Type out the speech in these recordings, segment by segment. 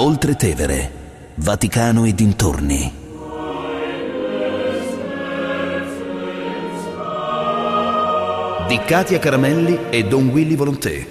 Oltre Tevere, Vaticano e dintorni. Di Katia Caramelli e Don Willy Volonté.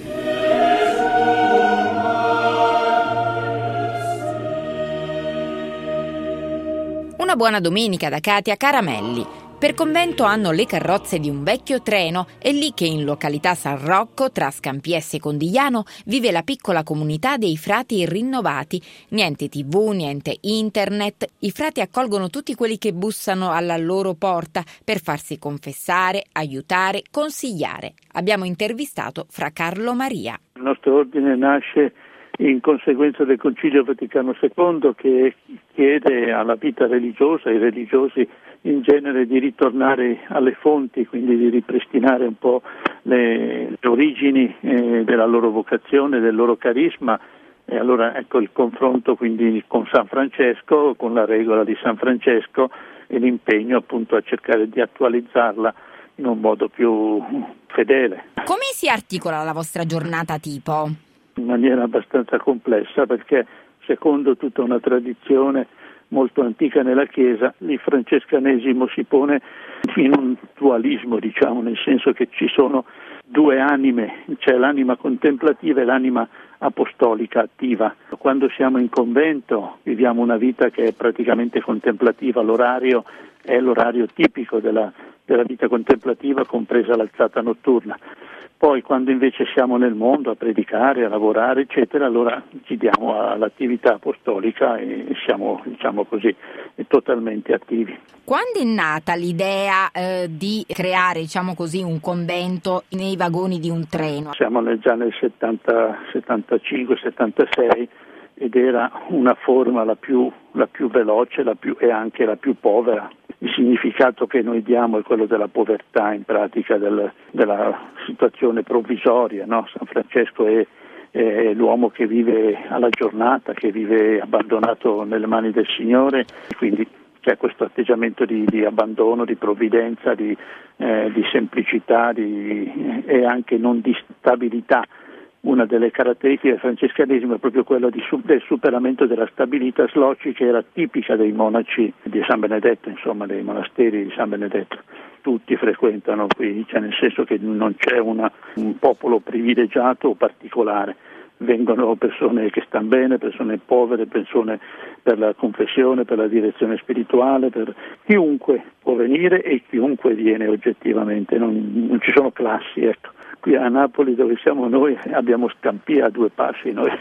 Una buona domenica da Katia Caramelli. Per convento hanno le carrozze di un vecchio treno, è lì che in località San Rocco, tra Scampiesse e Condigliano, vive la piccola comunità dei frati rinnovati. Niente TV, niente internet. I frati accolgono tutti quelli che bussano alla loro porta per farsi confessare, aiutare, consigliare. Abbiamo intervistato Fra Carlo Maria. Il nostro ordine nasce in conseguenza del Concilio Vaticano II, che chiede alla vita religiosa, ai religiosi in genere, di ritornare alle fonti, quindi di ripristinare un po' le origini della loro vocazione, del loro carisma. E allora ecco il confronto quindi con San Francesco, con la regola di San Francesco, e l'impegno appunto a cercare di attualizzarla in un modo più fedele. Come si articola la vostra giornata tipo? In maniera abbastanza complessa, perché secondo tutta una tradizione molto antica nella Chiesa, il francescanesimo si pone in un dualismo, diciamo, nel senso che ci sono due anime, c'è l'anima contemplativa e l'anima apostolica attiva. Quando siamo in convento viviamo una vita che è praticamente contemplativa, l'orario è l'orario tipico della vita contemplativa, compresa l'alzata notturna. Poi quando invece siamo nel mondo a predicare, a lavorare, eccetera, allora ci diamo all'attività apostolica e siamo, diciamo così, totalmente attivi. Quando è nata l'idea di creare, diciamo così, un convento nei vagoni di un treno? Siamo già nel 75-76 ed era una forma la più veloce e anche la più povera. Il significato che noi diamo è quello della povertà, in pratica della situazione provvisoria, no? San Francesco è l'uomo che vive alla giornata, che vive abbandonato nelle mani del Signore, quindi c'è questo atteggiamento di abbandono, di provvidenza, di semplicità e anche non di stabilità. Una delle caratteristiche del francescanesimo è proprio quella del superamento della stabilità sloci, che era tipica dei monaci di San Benedetto, insomma dei monasteri di San Benedetto. Tutti frequentano qui, cioè nel senso che non c'è un popolo privilegiato o particolare. Vengono persone che stanno bene, persone povere, persone per la confessione, per la direzione spirituale, per chiunque può venire e chiunque viene oggettivamente, non ci sono classi, ecco. Qui a Napoli, dove siamo noi, abbiamo Scampia a due passi, noi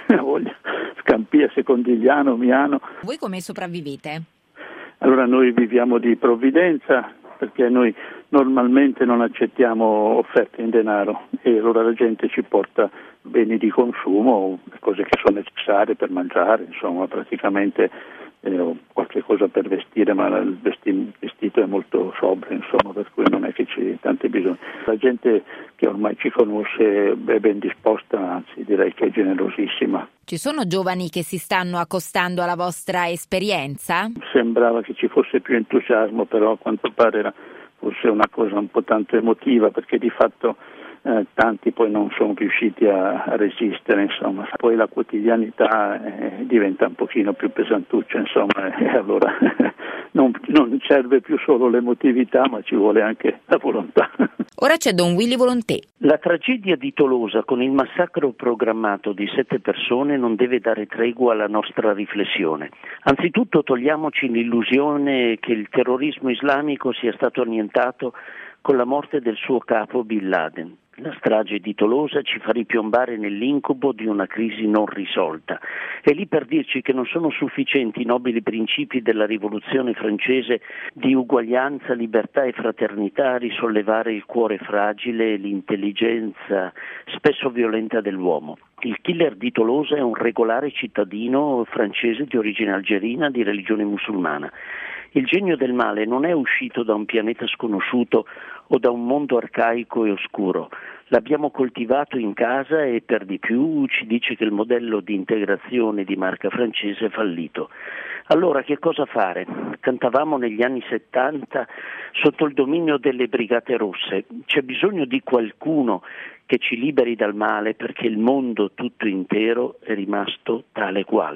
Scampia, Secondigliano, Miano. Voi come sopravvivete? Allora noi viviamo di provvidenza, perché noi normalmente non accettiamo offerte in denaro e allora la gente ci porta beni di consumo, cose che sono necessarie per mangiare, insomma praticamente qualche cosa per vestire, ma il vestito è molto sobrio, insomma, per cui non è che c'è tanto bisogno. La gente che ormai ci conosce è ben disposta, anzi direi che è generosissima. Ci sono giovani che si stanno accostando alla vostra esperienza? Sembrava che ci fosse più entusiasmo, però a quanto pare era forse una cosa un po' tanto emotiva, perché di fatto tanti poi non sono riusciti a resistere, insomma. Poi la quotidianità diventa un pochino più pesantuccia, insomma, e allora non serve più solo l'emotività, ma ci vuole anche la volontà. Ora c'è Don Willy Volonté. La tragedia di Tolosa, con il massacro programmato di 7 persone, non deve dare tregua alla nostra riflessione. Anzitutto togliamoci l'illusione che il terrorismo islamico sia stato annientato con la morte del suo capo Bin Laden. La strage di Tolosa ci fa ripiombare nell'incubo di una crisi non risolta. È lì per dirci che non sono sufficienti i nobili principi della rivoluzione francese di uguaglianza, libertà e fraternità a risollevare il cuore fragile e l'intelligenza spesso violenta dell'uomo. Il killer di Tolosa è un regolare cittadino francese di origine algerina di religione musulmana. Il genio del male non è uscito da un pianeta sconosciuto o da un mondo arcaico e oscuro. L'abbiamo coltivato in casa e per di più ci dice che il modello di integrazione di marca francese è fallito. Allora che cosa fare? Cantavamo negli anni 70 sotto il dominio delle Brigate Rosse. C'è bisogno di qualcuno che ci liberi dal male perché il mondo tutto intero è rimasto tale quale.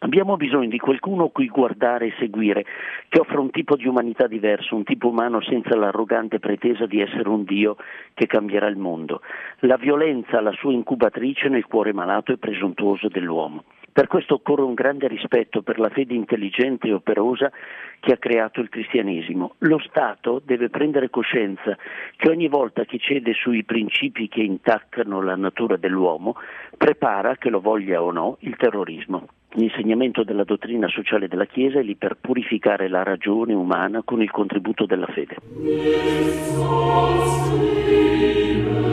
Abbiamo bisogno di qualcuno cui guardare e seguire, che offra un tipo di umanità diverso, un tipo umano senza l'arrogante pretesa di essere un Dio che cambierà il mondo. La violenza ha la sua incubatrice nel cuore malato e presuntuoso dell'uomo. Per questo occorre un grande rispetto per la fede intelligente e operosa che ha creato il cristianesimo. Lo Stato deve prendere coscienza che ogni volta che cede sui principi che intaccano la natura dell'uomo, prepara, che lo voglia o no, il terrorismo. L'insegnamento della dottrina sociale della Chiesa è lì per purificare la ragione umana con il contributo della fede.